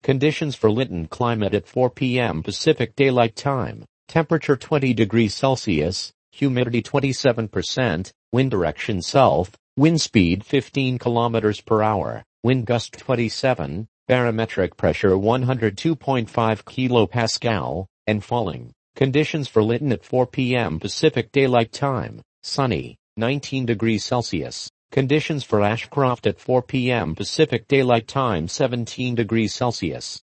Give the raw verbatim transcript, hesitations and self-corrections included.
Conditions for Lytton. Climate at four p m Pacific Daylight Time. Temperature twenty degrees Celsius, humidity twenty-seven percent, wind direction south, wind speed fifteen kilometers per hour, wind gust twenty-seven, barometric pressure one hundred two point five kilopascal, and falling. Conditions for Lytton at four p m Pacific Daylight Time. Sunny, nineteen degrees Celsius. Conditions for Ashcroft at four p m Pacific Daylight Time. seventeen degrees Celsius.